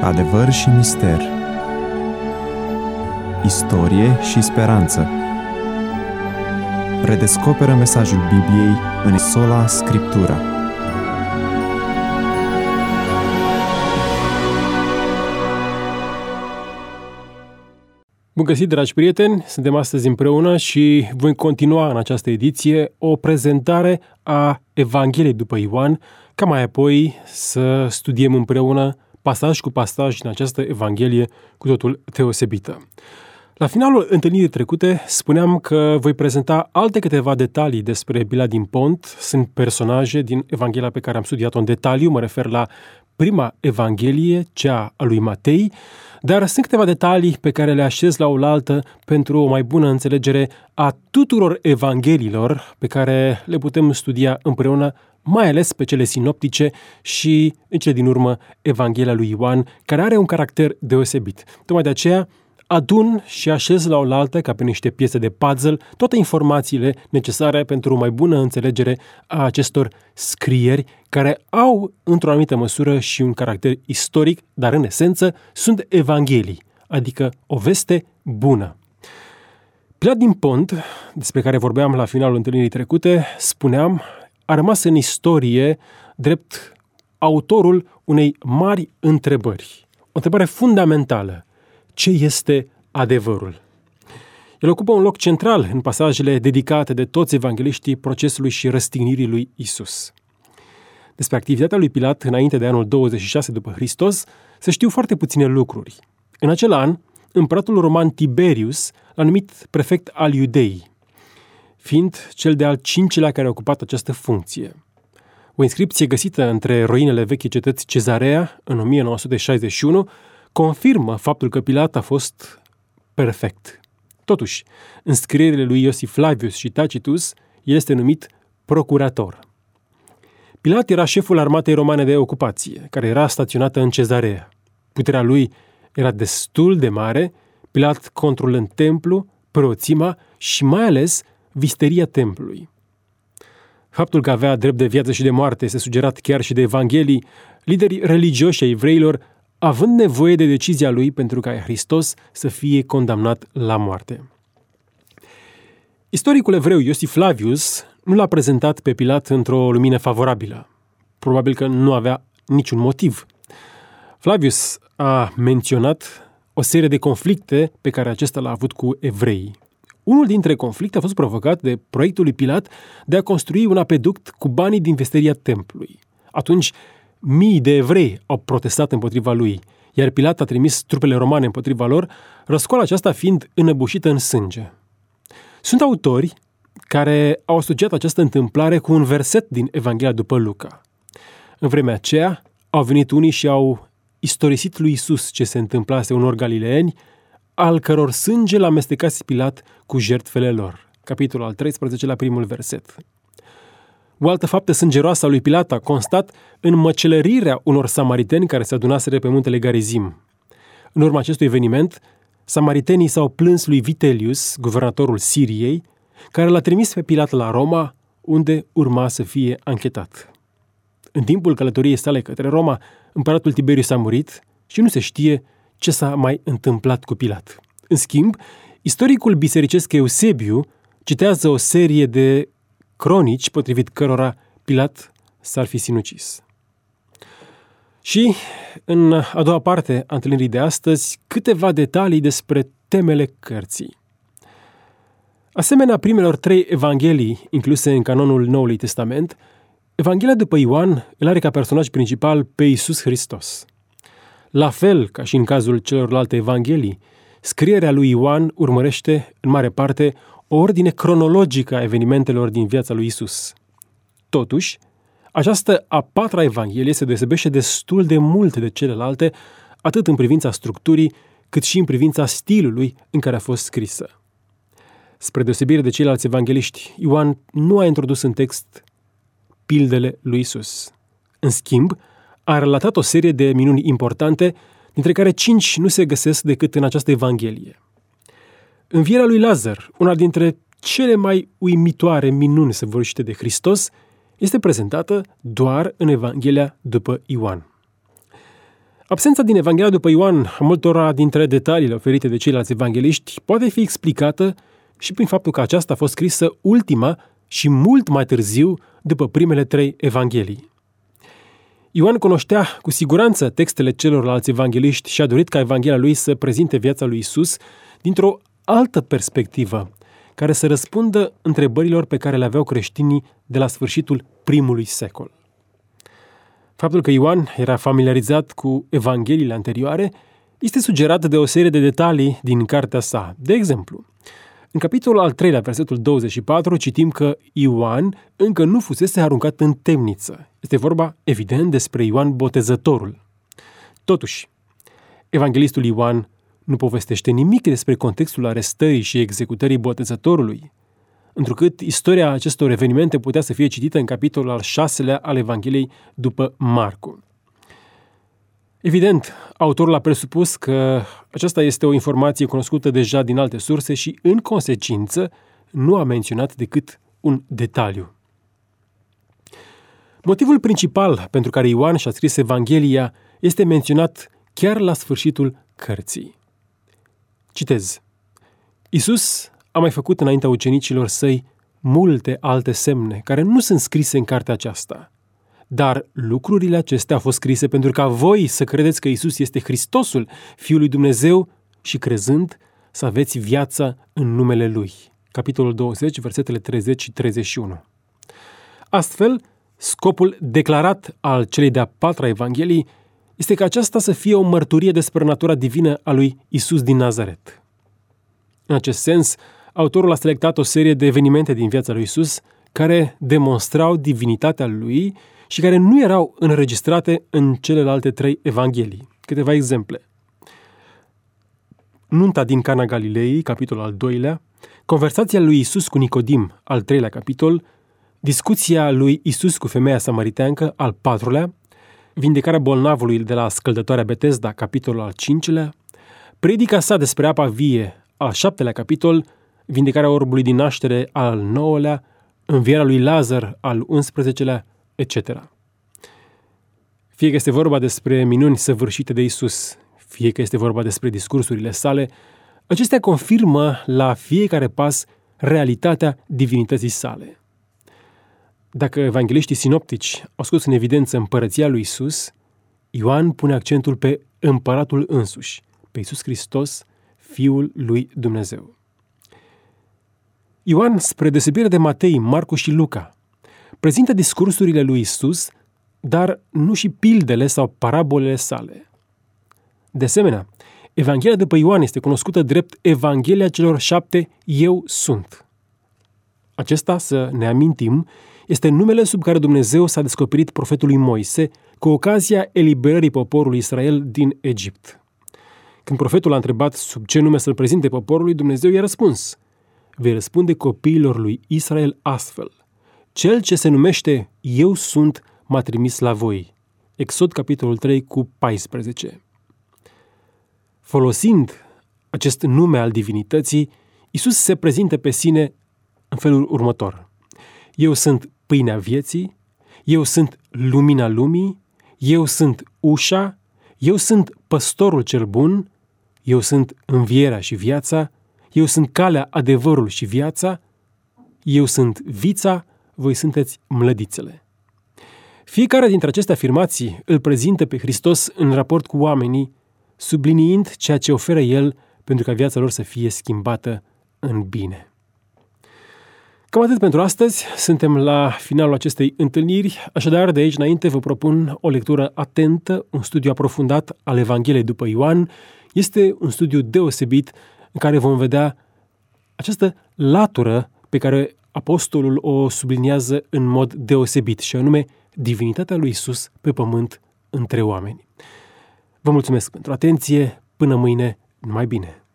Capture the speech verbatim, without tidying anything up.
Adevăr și mister, istorie și speranță. Redescoperă mesajul Bibliei în Sola Scriptura. Bun găsit, dragi prieteni! Suntem astăzi împreună și voi continua în această ediție o prezentare a Evangheliei după Ioan, ca mai apoi să studiem împreună pasaj cu pasaj din această Evanghelie cu totul deosebită. La finalul întâlnirii trecute spuneam că voi prezenta alte câteva detalii despre Pilat din Pont. Sunt personaje din Evanghelia pe care am studiat-o în detaliu, mă refer la prima Evanghelie, cea a lui Matei, dar sunt câteva detalii pe care le așez la oaltă pentru o mai bună înțelegere a tuturor evangheliilor pe care le putem studia împreună, mai ales pe cele sinoptice și, în cele din urmă, Evanghelia lui Ioan, care are un caracter deosebit. Tocmai de aceea adun și așez la oaltă, ca pe niște piese de puzzle, toate informațiile necesare pentru o mai bună înțelegere a acestor scrieri, care au, într-o anumită măsură, și un caracter istoric, dar în esență sunt evanghelii, adică o veste bună. Pilat din Pont, despre care vorbeam la finalul întâlnirii trecute, spuneam, a rămas în istorie drept autorul unei mari întrebări. O întrebare fundamentală. Ce este adevărul? El ocupă un loc central în pasajele dedicate de toți evangheliștii procesului și răstignirii lui Isus. Despre activitatea lui Pilat înainte de anul douăzeci și șase după Hristos se știu foarte puține lucruri. În acel an, împăratul roman Tiberius l-a numit prefect al Iudeii, fiind cel de-al cincilea care a ocupat această funcție. O inscripție găsită între ruinele vechii cetăți Cezarea în o mie nouă sute șaizeci și unu confirmă faptul că Pilat a fost perfect. Totuși, în scrierile lui Iosif Flavius și Tacitus, el este numit procurator. Pilat era șeful armatei romane de ocupație, care era staționată în Cezarea. Puterea lui era destul de mare, Pilat controlând templu, preoțima și mai ales visteria templului. Faptul că avea drept de viață și de moarte este sugerat chiar și de evanghelii, liderii religioși ai evreilor, având nevoie de decizia lui pentru ca Hristos să fie condamnat la moarte. Istoricul evreu Iosif Flavius nu l-a prezentat pe Pilat într-o lumină favorabilă. Probabil că nu avea niciun motiv. Flavius a menționat o serie de conflicte pe care acesta l-a avut cu evreii. Unul dintre conflicte a fost provocat de proiectul lui Pilat de a construi un apeduct cu banii din vesteria templului. Atunci, mii de evrei au protestat împotriva lui, iar Pilat a trimis trupele romane împotriva lor, răscoala aceasta fiind înăbușită în sânge. Sunt autori care au asociat această întâmplare cu un verset din Evanghelia după Luca. În vremea aceea au venit unii și au istorisit lui Isus ce se întâmplase unor galileeni, al căror sânge l-a amestecat Pilat cu jertfele lor. Capitolul al treisprezecelea, primul verset. O altă faptă sângeroasă a lui Pilat a constat în măcelărirea unor samariteni care se adunaseră pe muntele Garizim. În urma acestui eveniment, samaritenii s-au plâns lui Vitellius, guvernatorul Siriei, care l-a trimis pe Pilat la Roma, unde urma să fie anchetat. În timpul călătoriei sale către Roma, împăratul Tiberius a murit și nu se știe ce s-a mai întâmplat cu Pilat. În schimb, istoricul bisericesc Eusebiu citează o serie de cronici potrivit cărora Pilat s-ar fi sinucis. Și, în a doua parte a întâlnirii de astăzi, câteva detalii despre temele cărții. Asemenea primelor trei evanghelii incluse în canonul Noului Testament, Evanghelia după Ioan îl are ca personaj principal pe Iisus Hristos. La fel ca și în cazul celorlalte evanghelii, scrierea lui Ioan urmărește, în mare parte, o ordine cronologică a evenimentelor din viața lui Isus. Totuși, această a patra evanghelie se deosebește destul de mult de celelalte, atât în privința structurii, cât și în privința stilului în care a fost scrisă. Spre deosebire de ceilalți evangeliști, Ioan nu a introdus în text pildele lui Isus. În schimb, a relatat o serie de minuni importante, dintre care cinci nu se găsesc decât în această evanghelie. Învierea lui Lazar, una dintre cele mai uimitoare minuni săvârșite de Hristos, este prezentată doar în Evanghelia după Ioan. Absența din Evanghelia după Ioan a multora dintre detaliile oferite de ceilalți evangeliști poate fi explicată și prin faptul că aceasta a fost scrisă ultima și mult mai târziu după primele trei evanghelii. Ioan cunoștea cu siguranță textele celorlalți evangeliști și a dorit ca Evanghelia lui să prezinte viața lui Isus dintr-o altă perspectivă, care să răspundă întrebărilor pe care le aveau creștinii de la sfârșitul primului secol. Faptul că Ioan era familiarizat cu evangheliile anterioare este sugerat de o serie de detalii din cartea sa. De exemplu, în capitolul al treilea, versetul douăzeci și patru, citim că Ioan încă nu fusese aruncat în temniță. Este vorba, evident, despre Ioan Botezătorul. Totuși, evanghelistul Ioan nu povestește nimic despre contextul arestării și executării Botezătorului, întrucât istoria acestor evenimente putea să fie citită în capitolul al șaselea al Evangheliei după Marcu. Evident, autorul a presupus că aceasta este o informație cunoscută deja din alte surse și, în consecință, nu a menționat decât un detaliu. Motivul principal pentru care Ioan și-a scris Evanghelia este menționat chiar la sfârșitul cărții. Citez: Iisus a mai făcut înaintea ucenicilor săi multe alte semne care nu sunt scrise în cartea aceasta. Dar lucrurile acestea au fost scrise pentru ca voi să credeți că Iisus este Hristosul, Fiul lui Dumnezeu, și crezând să aveți viața în numele Lui. Capitolul douăzeci, versetele treizeci și treizeci și unu. Astfel, scopul declarat al celei de-a patra Evanghelii este ca aceasta să fie o mărturie despre natura divină a lui Iisus din Nazaret. În acest sens, autorul a selectat o serie de evenimente din viața lui Iisus care demonstrau divinitatea lui și care nu erau înregistrate în celelalte trei evanghelii. Câteva exemple. Nunta din Cana Galilei, capitolul al doilea, conversația lui Iisus cu Nicodim, al treilea capitol, discuția lui Iisus cu femeia samariteancă, al patrulea, vindecarea bolnavului de la scăldătoarea Betesda, capitolul al cincilea, predica sa despre apa vie, al șaptelea capitol, vindecarea orbului din naștere, al nouălea, învierea lui Lazar, al unsprezecelea, et cetera. Fie că este vorba despre minuni săvârșite de Iisus, fie că este vorba despre discursurile sale, acestea confirmă la fiecare pas realitatea divinității sale. Dacă evangheliștii sinoptici au scos în evidență împărăția lui Iisus, Ioan pune accentul pe împăratul însuși, pe Iisus Hristos, Fiul lui Dumnezeu. Ioan, spre deosebire de Matei, Marcu și Luca, prezintă discursurile lui Iisus, dar nu și pildele sau parabolele sale. De asemenea, Evanghelia după Ioan este cunoscută drept Evanghelia celor șapte Eu sunt. Acesta, să ne amintim, este numele sub care Dumnezeu s-a descoperit profetului Moise cu ocazia eliberării poporului Israel din Egipt. Când profetul a întrebat sub ce nume să-l prezinte poporului, Dumnezeu i-a răspuns: vei răspunde copiilor lui Israel astfel: Cel ce se numește Eu sunt m-a trimis la voi. Exod, capitolul trei, cu paisprezece. Folosind acest nume al divinității, Iisus se prezintă pe sine în felul următor: Eu sunt pâinea vieții, eu sunt lumina lumii, eu sunt ușa, eu sunt păstorul cel bun, eu sunt învierea și viața, eu sunt calea, adevărul și viața, eu sunt vița, voi sunteți mlădițele. Fiecare dintre aceste afirmații îl prezintă pe Hristos în raport cu oamenii, subliniind ceea ce oferă El pentru ca viața lor să fie schimbată în bine. Cam atât pentru astăzi, suntem la finalul acestei întâlniri, așadar de aici înainte vă propun o lectură atentă, un studiu aprofundat al Evangheliei după Ioan. Este un studiu deosebit în care vom vedea această latură pe care apostolul o subliniază în mod deosebit, și anume divinitatea lui Iisus pe pământ între oameni. Vă mulțumesc pentru atenție, până mâine, numai bine!